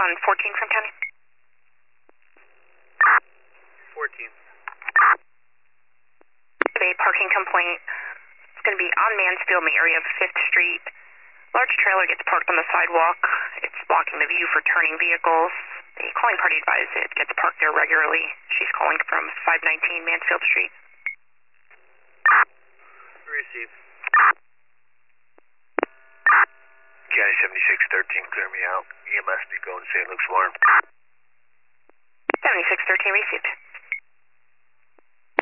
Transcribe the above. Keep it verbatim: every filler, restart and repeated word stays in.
on fourteen from county. fourteen. A parking complaint. It's going to be on Mansfield in the area of fifth Street. Large trailer gets parked on the sidewalk. It's blocking the view for turning vehicles. The calling party advised it gets parked there regularly. She's calling from five nineteen Mansfield Street. Receive. County seventy-six thirteen, clear me out. E M S be going to Saint Luke's Warren. seventy-six thirteen received.